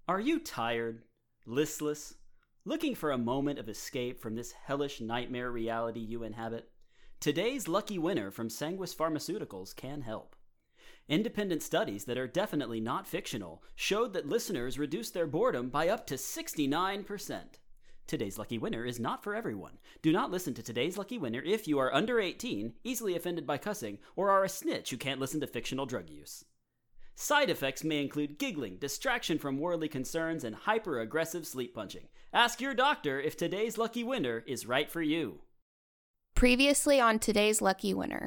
Are you tired, listless, looking for a moment of escape from this hellish nightmare reality you inhabit? Today's lucky winner from Sanguis Pharmaceuticals can help. Independent studies that are definitely not fictional showed that listeners reduced their boredom by up to 69%. Today's lucky winner is not for everyone. Do not listen to Today's Lucky Winner if you are under 18, easily offended by cussing, or are a snitch who can't listen to fictional drug use. Side effects may include giggling, distraction from worldly concerns, and hyper-aggressive sleep punching. Ask your doctor if Today's Lucky Winner is right for you. Previously on Today's Lucky Winner.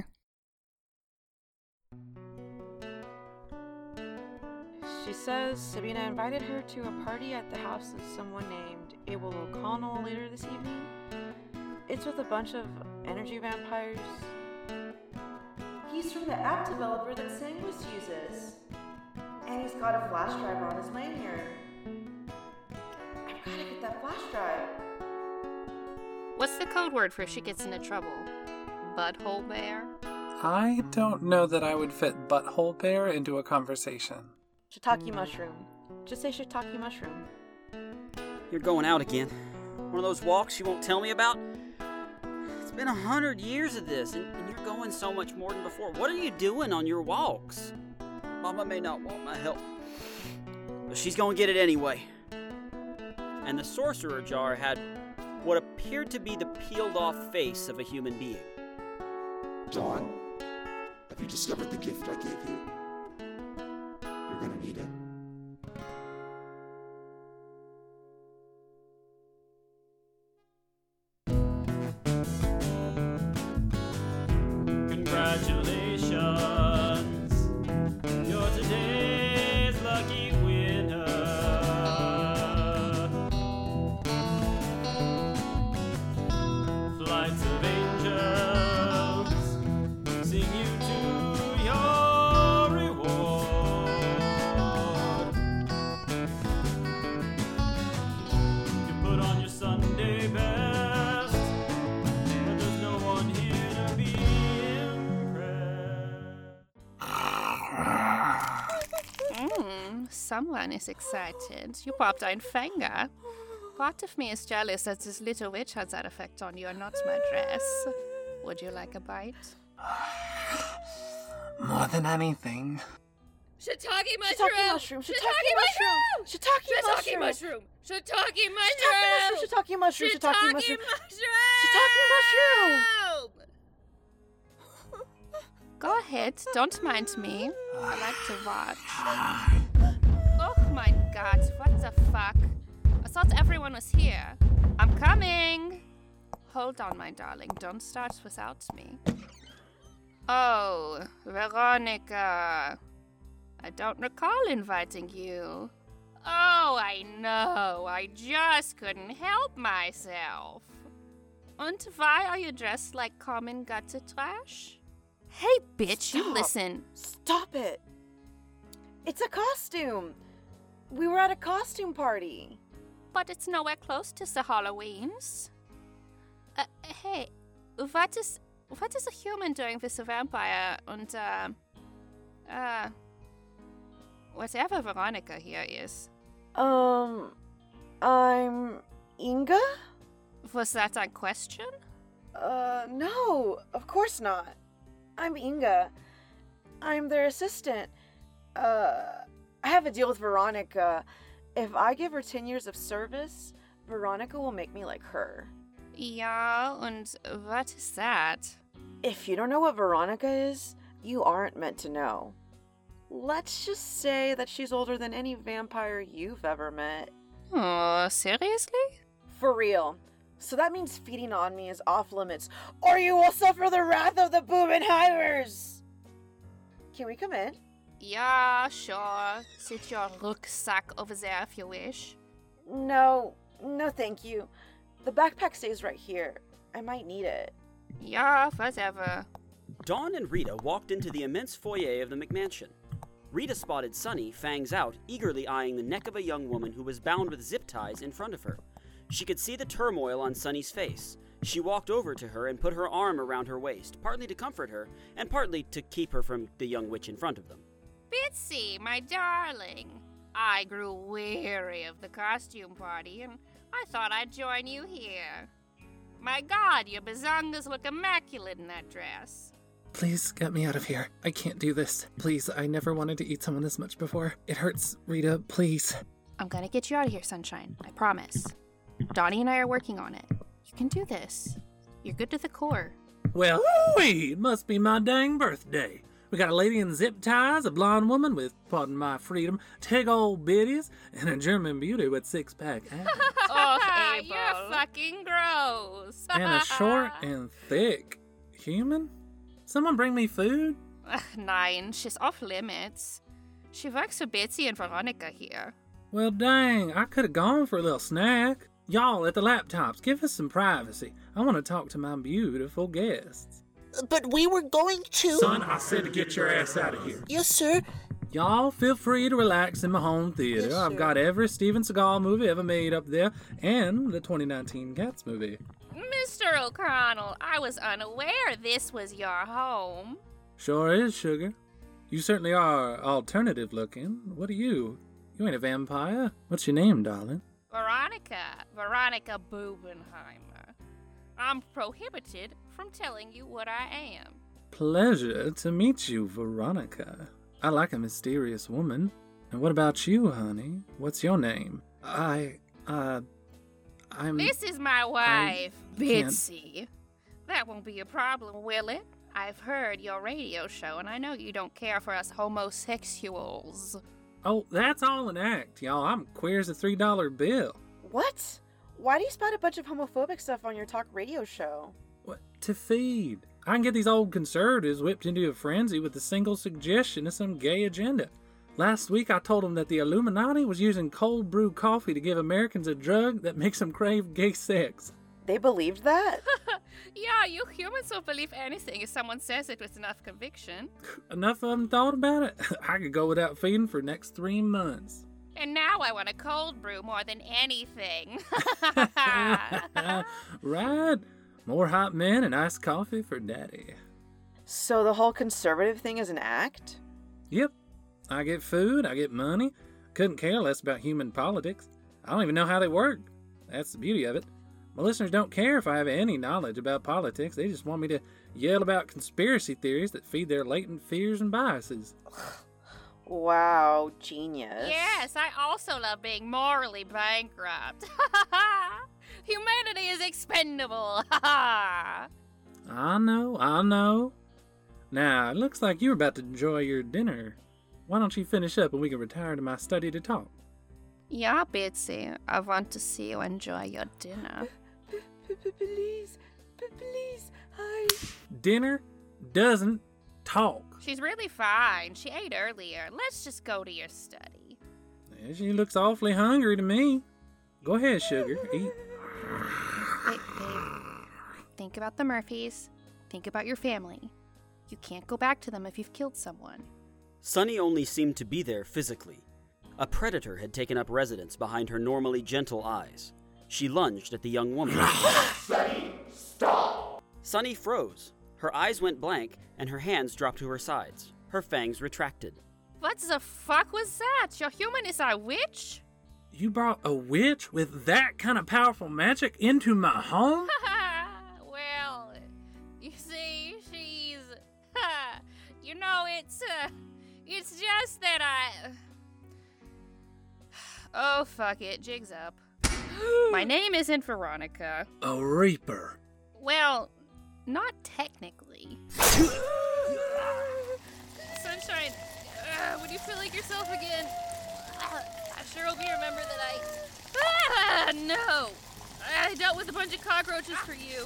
She says Sabina invited her to a party at the house of someone named Abel O'Connell later this evening. It's with a bunch of energy vampires. He's from the app developer that Sanguis uses. And he's got a flash drive on his lanyard. I've gotta get that flash drive. What's the code word for if she gets into trouble? Butthole bear? I don't know that I would fit Butthole Bear into a conversation. Shiitake mushroom. Just say shiitake mushroom. You're going out again. One of those walks you won't tell me about? It's been 100 years of this, and you're going so much more than before. What are you doing on your walks? Mama may not want my help, but she's gonna get it anyway. And the sorcerer jar had what appeared to be the peeled-off face of a human being. Dawn, have you discovered the gift I gave you? You're gonna need it. Congratulations, you're today's lucky winner. Flights of angels sing you to your reward. You put on your Sunday best, but there's no one here to be Someone is excited. You popped ein finger. Part of me is jealous that this little witch has that effect on you and not my dress. Would you like a bite? More than anything. Shiitake mushroom! Shiitake mushroom! Shiitake mushroom! Shiitake Shiitake mushroom! mushroom! Shiitake Shiitake mushroom! Shiitake mushroom! Shiitake mushroom! Go ahead, don't mind me. I like to watch. Oh my god, what the fuck? I thought everyone was here. I'm coming! Hold on, my darling, don't start without me. Oh, Veronica. I don't recall inviting you. Oh, I know. I just couldn't help myself. And why are you dressed like common gutter trash? Hey, bitch, you listen. Stop it! It's a costume! We were at a costume party. But it's nowhere close to the Halloweens. Hey, what is a human doing with a vampire and, whatever Veronica here is? I'm Inga? Was that a question? No, of course not. I'm Inga. I'm their assistant. I have a deal with Veronica. If I give her 10 years of service, Veronica will make me like her. Yeah, and what is that? If you don't know what Veronica is, you aren't meant to know. Let's just say that she's older than any vampire you've ever met. Oh, seriously? For real. So that means feeding on me is off limits, or you will suffer the wrath of the Bubenheimers! Can we come in? Yeah, sure. Sit your rucksack over there if you wish. No, thank you. The backpack stays right here. I might need it. Yeah, whatever. Dawn and Rita walked into the immense foyer of the McMansion. Rita spotted Sunny, fangs out, eagerly eyeing the neck of a young woman who was bound with zip ties in front of her. She could see the turmoil on Sunny's face. She walked over to her and put her arm around her waist, partly to comfort her, and partly to keep her from the young witch in front of them. Bitsy, my darling. I grew weary of the costume party, and I thought I'd join you here. My God, your bazongas look immaculate in that dress. Please get me out of here. I can't do this. Please, I never wanted to eat someone this much before. It hurts, Rita, please. I'm gonna get you out of here, Sunshine. I promise. Donnie and I are working on it. You can do this. You're good to the core. Well, it must be my dang birthday. We got a lady in zip ties, a blonde woman with, pardon my freedom, tig old biddies, and a German beauty with six-pack abs. Oh, you're fucking gross. And a short and thick human? Someone bring me food? Nein, she's off limits. She works for Betsy and Veronica here. Well, dang, I could have gone for a little snack. Y'all at the laptops, give us some privacy. I want to talk to my beautiful guests. But we were going to... Son, I said to get your ass out of here. Yes, sir. Y'all feel free to relax in my home theater. Yes, I've sir. got every Steven Seagal movie ever made up there, and the 2019 Cats movie. Mr. O'Connell, I was unaware this was your home. Sure is, sugar. You certainly are alternative looking. What are you? You ain't a vampire. What's your name, darling? Veronica Bubenheimer. I'm prohibited from telling you what I am. Pleasure to meet you, Veronica. I like a mysterious woman. And what about you, honey? What's your name? I'm... This is my wife, can't- Bitsy. That won't be a problem, will it? I've heard your radio show, and I know you don't care for us homosexuals. Oh, that's all an act, y'all. I'm queer as a $3 bill. What? Why do you spout a bunch of homophobic stuff on your talk radio show? What? To feed. I can get these old conservatives whipped into a frenzy with a single suggestion of some gay agenda. Last week I told them that the Illuminati was using cold brew coffee to give Americans a drug that makes them crave gay sex. They believed that? Yeah, you humans will believe anything if someone says it with enough conviction. Enough of them thought about it? I could go without feeding for the next 3 months. And now I want a cold brew more than anything. Right? More hot men and iced coffee for daddy. So the whole conservative thing is an act? Yep. I get food, I get money. Couldn't care less about human politics. I don't even know how they work. That's the beauty of it. My listeners don't care if I have any knowledge about politics. They just want me to yell about conspiracy theories that feed their latent fears and biases. Wow, genius. Yes, I also love being morally bankrupt. Humanity is expendable. I know. Now, it looks like you're about to enjoy your dinner. Why don't you finish up and we can retire to my study to talk? Yeah, Bitsy, I want to see you enjoy your dinner. Please, I... Dinner doesn't talk. She's really fine. She ate earlier. Let's just go to your study. Yeah, she looks awfully hungry to me. Go ahead, sugar. Eat. Wait, babe. Think about the Murphys. Think about your family. You can't go back to them if you've killed someone. Sunny only seemed to be there physically. A predator had taken up residence behind her normally gentle eyes. She lunged at the young woman. Sunny, stop! Sunny froze. Her eyes went blank, and her hands dropped to her sides. Her fangs retracted. What the fuck was that? Your human is a witch? You brought a witch with that kind of powerful magic into my home? Well, you see, she's... it's just that I... Oh, fuck it. Jig's up. My name isn't Veronica. A reaper. Well, not technically. Sunshine, would you feel like yourself again? I sure hope you remember that no! I dealt with a bunch of cockroaches for you.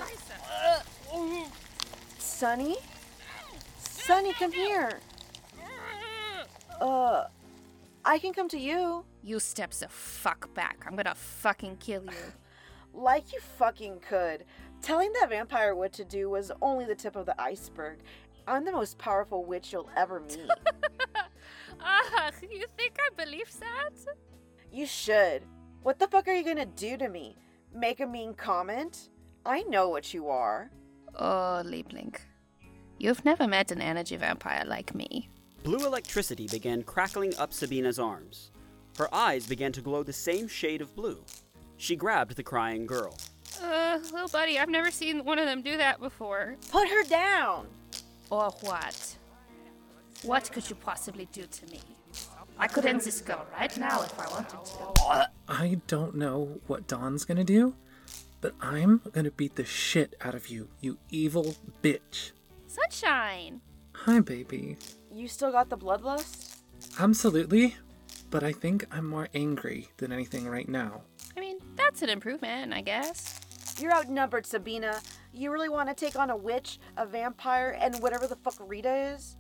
Sunny? Sunny, come here. I can come to you. You step the fuck back. I'm gonna fucking kill you. Like you fucking could. Telling that vampire what to do was only the tip of the iceberg. I'm the most powerful witch you'll ever meet. You think I believe that? You should. What the fuck are you gonna do to me? Make a mean comment? I know what you are. Oh, Liebling. You've never met an energy vampire like me. Blue electricity began crackling up Sabina's arms. Her eyes began to glow the same shade of blue. She grabbed the crying girl. Little buddy, I've never seen one of them do that before. Put her down! Or what? What could you possibly do to me? I could end this girl right now if I wanted to. I don't know what Dawn's gonna do, but I'm gonna beat the shit out of you, you evil bitch. Sunshine! Hi, baby. You still got the bloodlust? Absolutely, but I think I'm more angry than anything right now. I mean, that's an improvement, I guess. You're outnumbered, Sabina. You really want to take on a witch, a vampire, and whatever the fuck Rita is?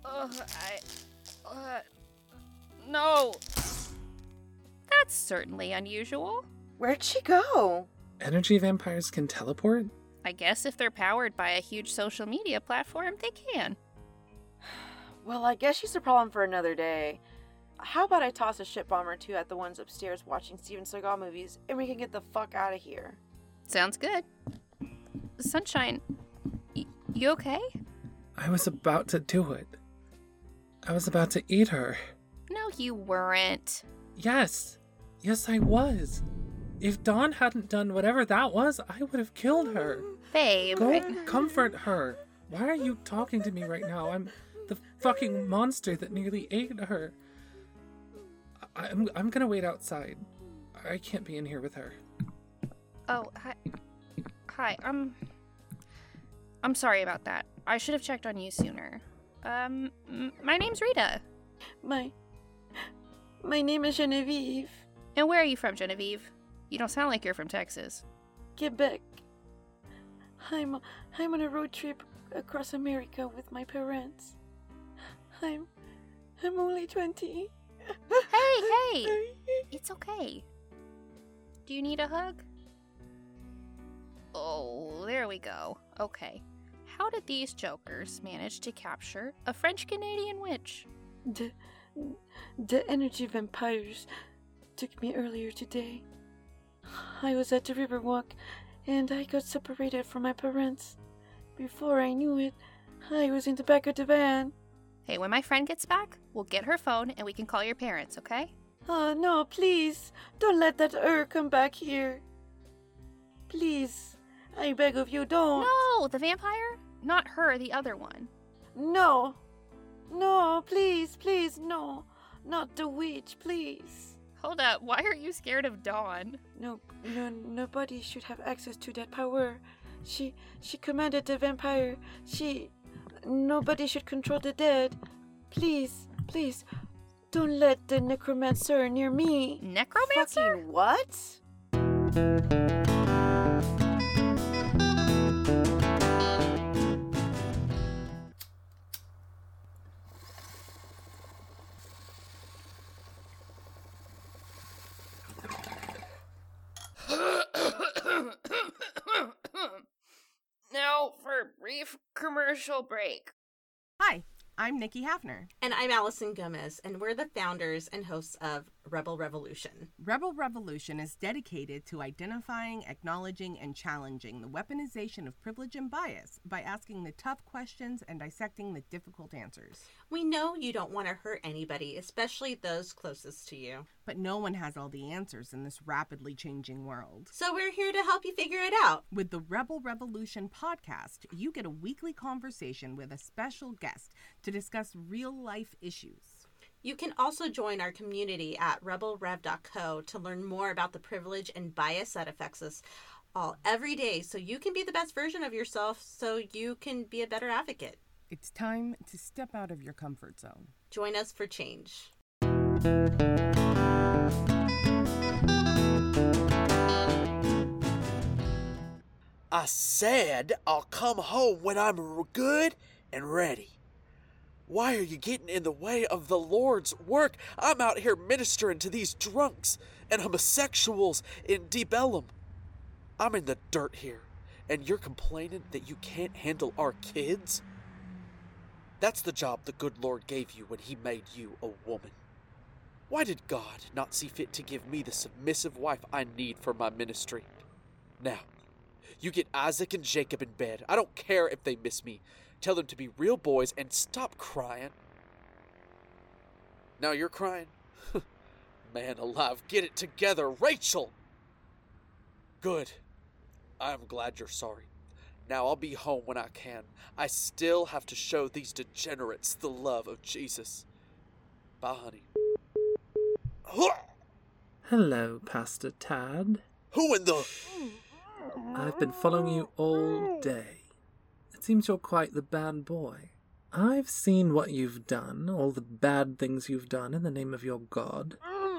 No. That's certainly unusual. Where'd she go? Energy vampires can teleport? I guess if they're powered by a huge social media platform, they can. Well, I guess she's a problem for another day. How about I toss a shit bomb or two at the ones upstairs watching Steven Seagal movies, and we can get the fuck out of here? Sounds good. Sunshine, you okay? I was about to do it. I was about to eat her. No, you weren't. Yes. Yes, I was. If Dawn hadn't done whatever that was, I would have killed her. Babe. Go comfort her. Why are you talking to me right now? I'm the fucking monster that nearly ate her. I'm gonna wait outside. I can't be in here with her. Oh, hi. I'm sorry about that. I should have checked on you sooner. My name's Rita. My name is Genevieve. And where are you from, Genevieve? You don't sound like you're from Texas. Quebec. I'm on a road trip across America with my parents. I'm only 20. Hey! It's okay. Do you need a hug? Oh, there we go. Okay. How did these jokers manage to capture a French-Canadian witch? The energy vampires took me earlier today. I was at the Riverwalk, and I got separated from my parents. Before I knew it, I was in the back of the van. Hey, when my friend gets back, we'll get her phone and we can call your parents, okay? No, please. Don't let that come back here. Please. I beg of you, don't. No, the vampire? Not her, the other one. No. No, please, no. Not the witch, please. Hold up, why are you scared of Dawn? Nobody should have access to that power. She commanded the vampire. Nobody should control the dead. Please, don't let the necromancer near me. Necromancer? Fucking what? Now for a brief commercial break. Hi, I'm Nikki Hafner. And I'm Allison Gomez, and we're the founders and hosts of Rebel Revolution. Rebel Revolution is dedicated to identifying, acknowledging, and challenging the weaponization of privilege and bias by asking the tough questions and dissecting the difficult answers. We know you don't want to hurt anybody, especially those closest to you. But no one has all the answers in this rapidly changing world. So we're here to help you figure it out. With the Rebel Revolution podcast, you get a weekly conversation with a special guest to discuss real-life issues. You can also join our community at rebelrev.co to learn more about the privilege and bias that affects us all every day, so you can be the best version of yourself, so you can be a better advocate. It's time to step out of your comfort zone. Join us for change. I said I'll come home when I'm good and ready. Why are you getting in the way of the Lord's work? I'm out here ministering to these drunks and homosexuals in Deep Ellum. I'm in the dirt here, and you're complaining that you can't handle our kids? That's the job the good Lord gave you when he made you a woman. Why did God not see fit to give me the submissive wife I need for my ministry? Now, you get Isaac and Jacob in bed. I don't care if they miss me. Tell them to be real boys and stop crying. Now you're crying? man alive, get it together, Rachel! Good. I'm glad you're sorry. Now I'll be home when I can. I still have to show these degenerates the love of Jesus. Bye, honey. Hello, Pastor Tad. Who in the... I've been following you all day. It seems you're quite the bad boy. I've seen what you've done, all the bad things you've done in the name of your God.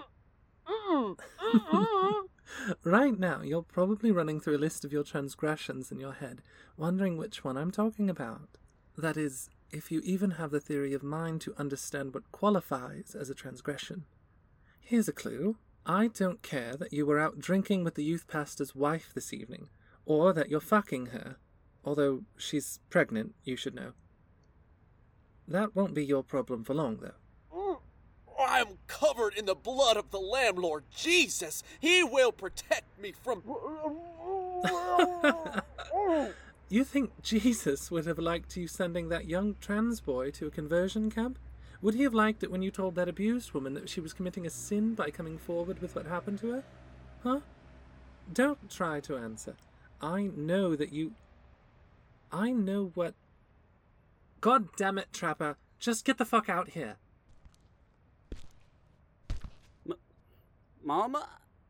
Right now, you're probably running through a list of your transgressions in your head, wondering which one I'm talking about. That is, if you even have the theory of mind to understand what qualifies as a transgression. Here's a clue. I don't care that you were out drinking with the youth pastor's wife this evening, or that you're fucking her, although she's pregnant, you should know. That won't be your problem for long, though. I'm covered in the blood of the Lamb, Lord Jesus. He will protect me from... You think Jesus would have liked you sending that young trans boy to a conversion camp? Would he have liked it when you told that abused woman that she was committing a sin by coming forward with what happened to her? Huh? Don't try to answer. I know what... God damn it, Trapper. Just get the fuck out here. Mama,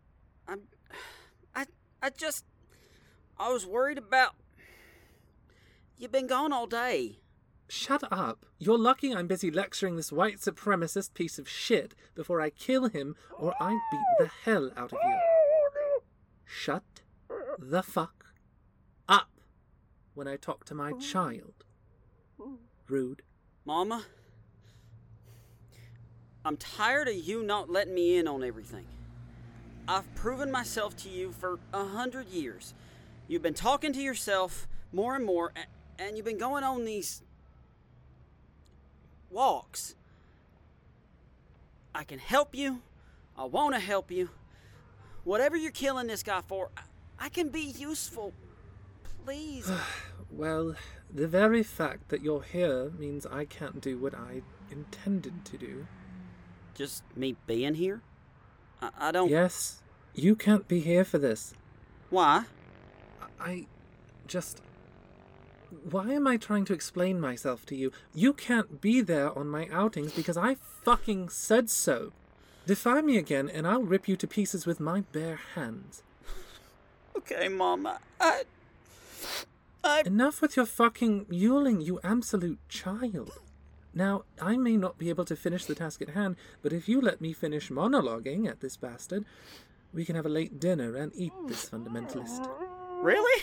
I was worried about... You've been gone all day. Shut up. You're lucky I'm busy lecturing this white supremacist piece of shit before I kill him, or I'd beat the hell out of you. Shut the fuck up when I talk to my child. Rude. Mama, I'm tired of you not letting me in on everything. I've proven myself to you for 100 years. You've been talking to yourself more and more, and you've been going on these walks. I can help you. I want to help you. Whatever you're killing this guy for, I can be useful. Please. Well, the very fact that you're here means I can't do what I intended to do. Just me being here? I don't... Yes, you can't be here for this. Why? Why am I trying to explain myself to you? You can't be there on my outings because I fucking said so. Defy me again and I'll rip you to pieces with my bare hands. Okay, Mama. Enough with your fucking yuling, you absolute child. Now, I may not be able to finish the task at hand, but if you let me finish monologuing at this bastard, we can have a late dinner and eat this fundamentalist. Really?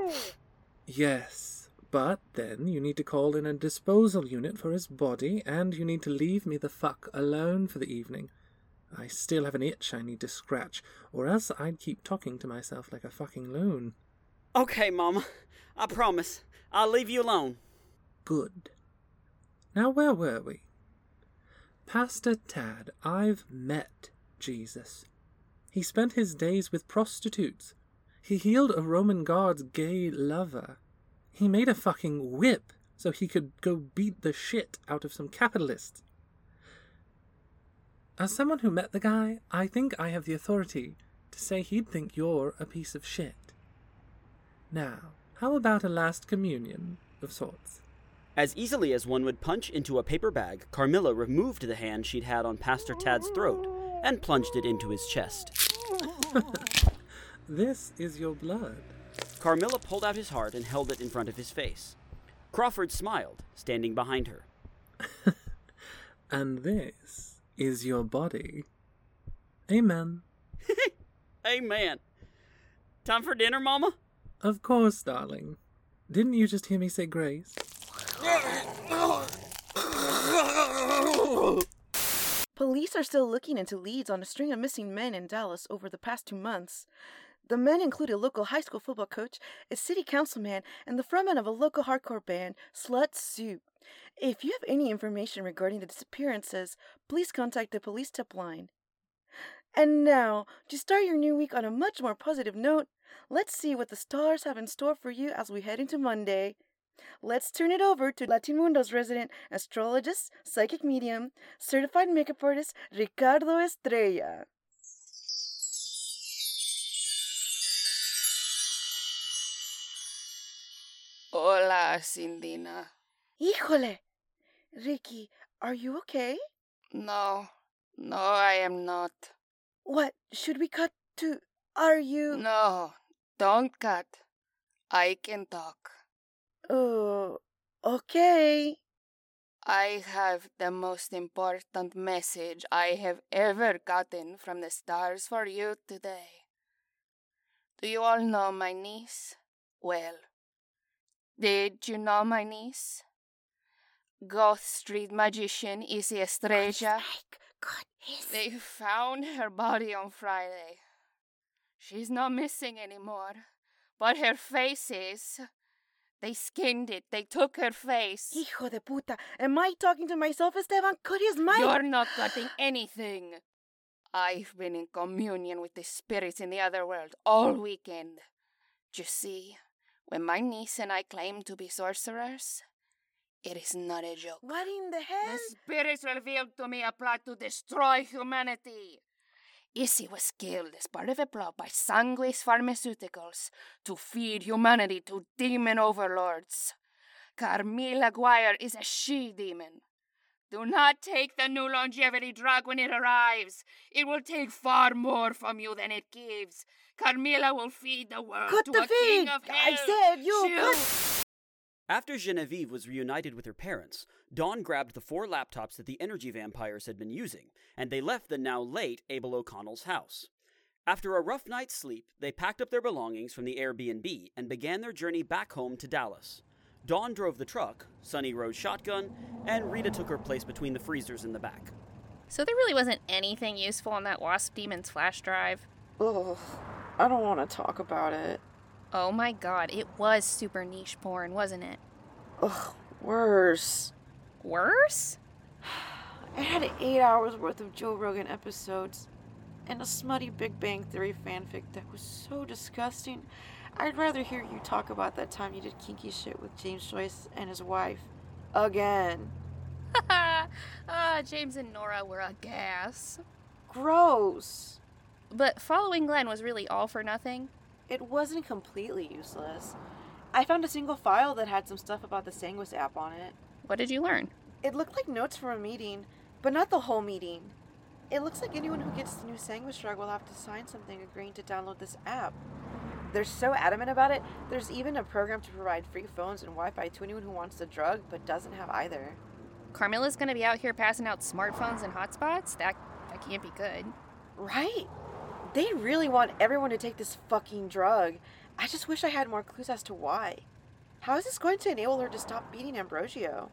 Yes, but then you need to call in a disposal unit for his body, and you need to leave me the fuck alone for the evening. I still have an itch I need to scratch, or else I'd keep talking to myself like a fucking loon. Okay, Mama. I promise. I'll leave you alone. Good. Now, where were we? Pastor Tad, I've met Jesus. He spent his days with prostitutes. He healed a Roman guard's gay lover. He made a fucking whip so he could go beat the shit out of some capitalists. As someone who met the guy, I think I have the authority to say he'd think you're a piece of shit. Now, how about a last communion of sorts? As easily as one would punch into a paper bag, Carmilla removed the hand she'd had on Pastor Tad's throat and plunged it into his chest. This is your blood. Carmilla pulled out his heart and held it in front of his face. Crawford smiled, standing behind her. And this is your body. Amen. Amen. Time for dinner, Mama? Of course, darling. Didn't you just hear me say grace? Police are still looking into leads on a string of missing men in Dallas over the past 2 months. The men include a local high school football coach, a city councilman, and the frontman of a local hardcore band, Slut Soup. If you have any information regarding the disappearances, please contact the police tip line. And now, to start your new week on a much more positive note, let's see what the stars have in store for you as we head into Monday. let's turn it over to Latinmundo's resident astrologist, psychic medium, certified makeup artist, Ricardo Estrella. Hola, Cindina. Híjole! Ricky, are you okay? No, I am not. What, should we cut to... Are you... No, don't cut. I can talk. Oh, okay. I have the most important message I have ever gotten from the stars for you today. Do you all know my niece? Well, did you know my niece? Ghost Street magician Izzy Estrella. They found her body on Friday. She's not missing anymore, but her face is. They skinned it. They took her face. Hijo de puta. Am I talking to myself, Esteban? Cut his mic. You're not cutting anything. I've been in communion with the spirits in the other world all weekend. You see, when my niece and I claim to be sorcerers, it is not a joke. What in the hell? The spirits revealed to me a plot to destroy humanity. Izzy was killed as part of a plot by Sanguis Pharmaceuticals to feed humanity to demon overlords. Carmilla Guire is a she-demon. Do not take the new longevity drug when it arrives. It will take far more from you than it gives. Carmilla will feed the world Cut to the a king feed! of hell. I said you Shoot. After Genevieve was reunited with her parents, Dawn grabbed the 4 laptops that the energy vampires had been using, and they left the now late Abel O'Connell's house. After a rough night's sleep, they packed up their belongings from the Airbnb and began their journey back home to Dallas. Dawn drove the truck, Sunny rode shotgun, and Rita took her place between the freezers in the back. So there really wasn't anything useful on that Wasp Demon's flash drive? Ugh, I don't want to talk about it. Oh my god, it was super niche porn, wasn't it? Ugh, worse. Worse? I had 8 hours worth of Joe Rogan episodes and a smutty Big Bang Theory fanfic that was so disgusting. I'd rather hear you talk about that time you did kinky shit with James Joyce and his wife. Again. James and Nora were a gas. Gross. But following Glenn was really all for nothing? It wasn't completely useless. I found a single file that had some stuff about the Sanguis app on it. What did you learn? It looked like notes from a meeting, but not the whole meeting. It looks like anyone who gets the new Sanguis drug will have to sign something agreeing to download this app. They're so adamant about it, there's even a program to provide free phones and Wi-Fi to anyone who wants the drug but doesn't have either. Carmilla's gonna be out here passing out smartphones and hotspots? That can't be good. Right? They really want everyone to take this fucking drug. I just wish I had more clues as to why. How is this going to enable her to stop beating Ambrosio?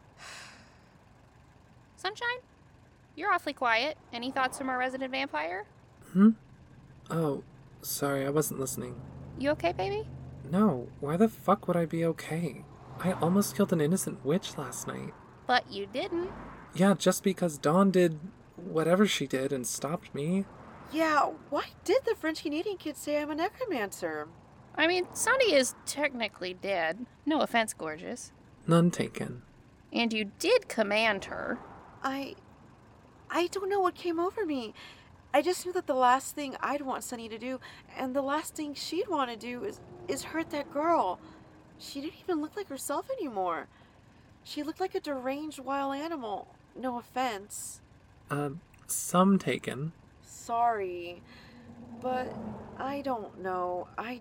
Sunshine? You're awfully quiet. Any thoughts from our resident vampire? Oh, sorry, I wasn't listening. You okay, baby? No, why the fuck would I be okay? I almost killed an innocent witch last night. But you didn't. Yeah, just because Dawn did whatever she did and stopped me. Yeah, why did the French-Canadian kid say I'm a necromancer? I mean, Sunny is technically dead. No offense, gorgeous. None taken. And you did command her. I don't know what came over me. I just knew that the last thing I'd want Sunny to do, and the last thing she'd want to do is hurt that girl. She didn't even look like herself anymore. She looked like a deranged wild animal. No offense. Some taken. Sorry, but I don't know. I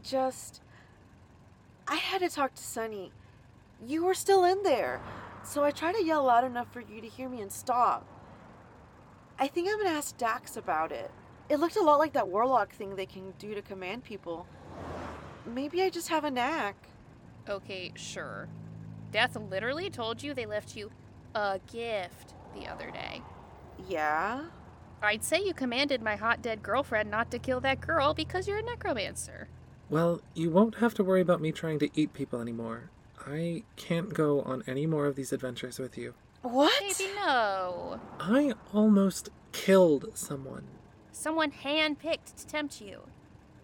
had to talk to Sunny. You were still in there, so I tried to yell loud enough for you to hear me and stop. I think I'm gonna ask Dax about it. It looked a lot like that warlock thing they can do to command people. Maybe I just have a knack. Okay, sure. Death literally told you they left you a gift the other day. Yeah? I'd say you commanded my hot dead girlfriend not to kill that girl because you're a necromancer. Well, you won't have to worry about me trying to eat people anymore. I can't go on any more of these adventures with you. What? Baby, no. I almost killed someone. Someone handpicked to tempt you.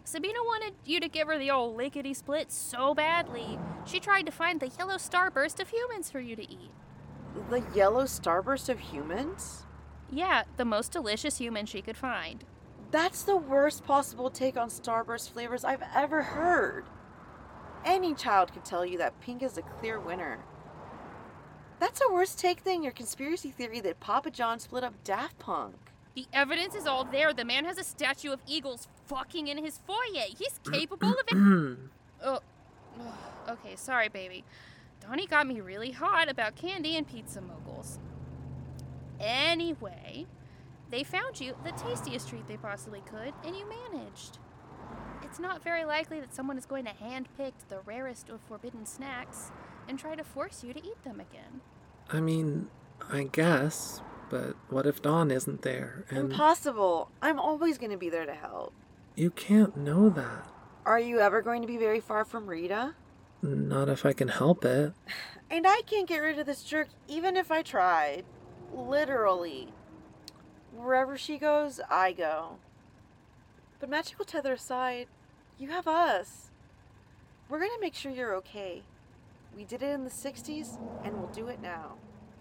Sabina wanted you to give her the old lickety-split so badly. She tried to find the yellow starburst of humans for you to eat. The yellow starburst of humans? Yeah, the most delicious human she could find. That's the worst possible take on starburst flavors I've ever heard. Any child could tell you that pink is a clear winner. That's a worse take than your conspiracy theory that Papa John split up Daft Punk. The evidence is all there. The man has a statue of eagles fucking in his foyer. He's capable of it. Oh, okay, sorry, baby. Donnie got me really hot about candy and pizza moguls. Anyway, they found you the tastiest treat they possibly could, and you managed. It's not very likely that someone is going to handpick the rarest of forbidden snacks and try to force you to eat them again. I mean, I guess, but what if Dawn isn't there? And Impossible. I'm always going to be there to help. you can't know that. Are you ever going to be very far from Rita? Not if I can help it. And I can't get rid of this jerk even if I tried. Literally. Wherever she goes, I go. But Magical Tether aside, you have us. We're going to make sure you're okay. We did it in the 60s, and we'll do it now.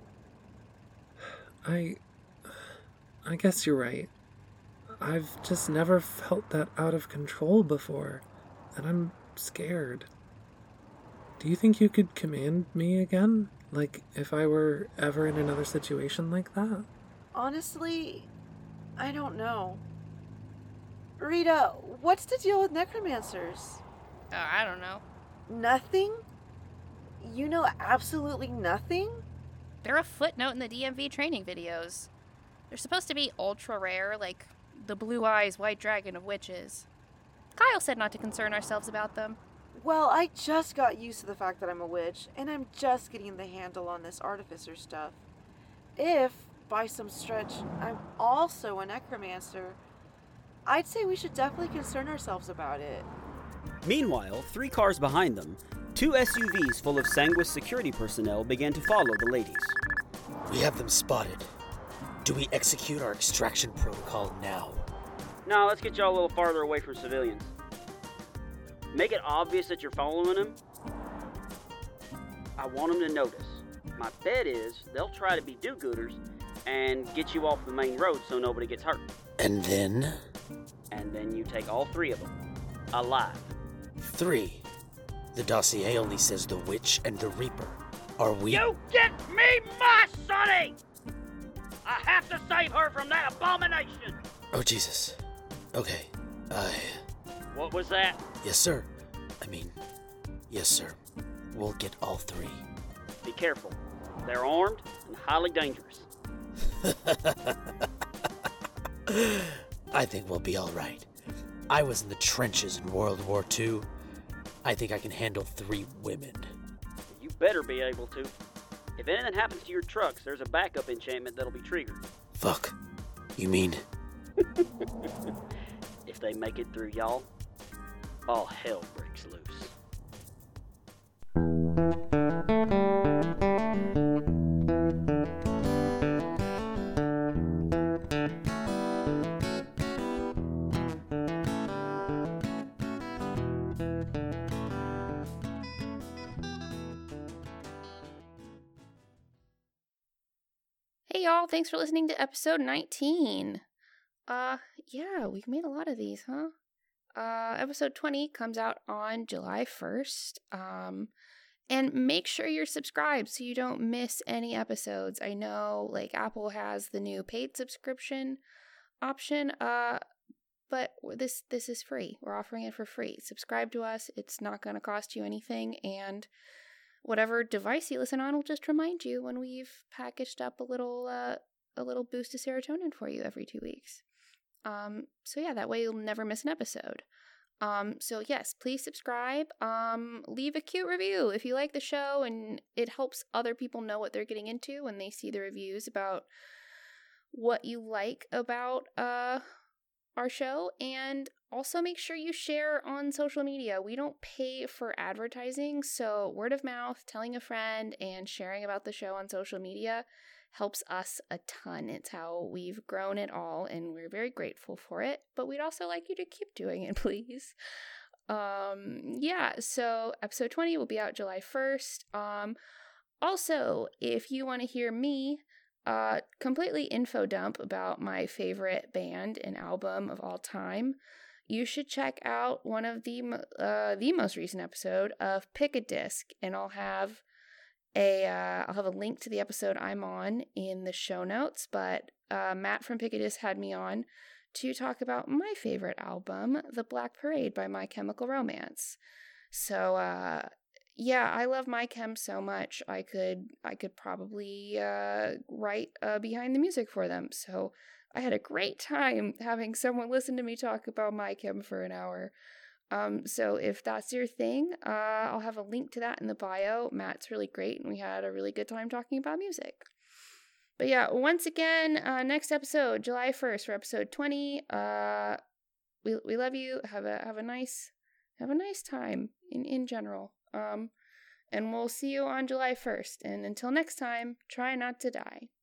I guess you're right. I've just never felt that out of control before, and I'm scared. Do you think you could command me again? Like, if I were ever in another situation like that? Honestly, I don't know. Rita, what's the deal with necromancers? I don't know. Nothing? You know absolutely nothing? They're a footnote in the DMV training videos. They're supposed to be ultra rare, like the blue eyes white dragon of witches. Kyle said not to concern ourselves about them. Well, I just got used to the fact that I'm a witch, and I'm just getting the handle on this artificer stuff. If, by some stretch, I'm also a necromancer, I'd say we should definitely concern ourselves about it. Meanwhile, 3 cars behind them, 2 SUVs full of Sanguis security personnel began to follow the ladies. We have them spotted. Do we execute our extraction protocol now? No, let's get y'all a little farther away from civilians. Make it obvious that you're following them. I want them to notice. My bet is they'll try to be do-gooders and get you off the main road so nobody gets hurt. And then? And then you take all 3 of them. Alive. 3. The dossier only says the witch and the reaper. Are we? You get me my Sonny! I have to save her from that abomination! Oh, Jesus. Okay. What was that? Yes, sir. Yes, sir. We'll get all 3. Be careful. They're armed and highly dangerous. I think we'll be all right. I was in the trenches in World War II. I think I can handle 3 women. You better be able to. If anything happens to your trucks, there's a backup enchantment that'll be triggered. Fuck. You mean? If they make it through y'all, all hell breaks loose. Hey y'all, thanks for listening to episode 19. Yeah, we've made a lot of these, huh? Episode 20 comes out on July 1st. And make sure you're subscribed so you don't miss any episodes. I know, like, Apple has the new paid subscription option, but this is free. We're offering it for free. Subscribe to us. It's not going to cost you anything, and whatever device you listen on will just remind you when we've packaged up a little boost of serotonin for you every 2 weeks. So yeah, that way you'll never miss an episode. So yes, please subscribe. Leave a cute review if you like the show, and it helps other people know what they're getting into when they see the reviews about what you like about our show. And also make sure you share on social media. We don't pay for advertising, so word of mouth, telling a friend, and sharing about the show on social media helps us a ton. It's how we've grown it all, and we're very grateful for it. But we'd also like you to keep doing it, please. So episode 20 will be out July 1st. Also, if you want to hear me completely info dump about my favorite band and album of all time, you should check out one of the most recent episode of Pick a Disc, and I'll have a link to the episode I'm on in the show notes. But Matt from Pick a Disc had me on to talk about my favorite album, The Black Parade by My Chemical Romance. So I love My Chem so much. I could probably write behind the music for them. So I had a great time having someone listen to me talk about My Chem for an hour. So if that's your thing, I'll have a link to that in the bio. Matt's really great, and we had a really good time talking about music. But yeah, once again, next episode, July 1st for episode 20. We love you. Have a nice time in general. And we'll see you on July 1st. And until next time, try not to die.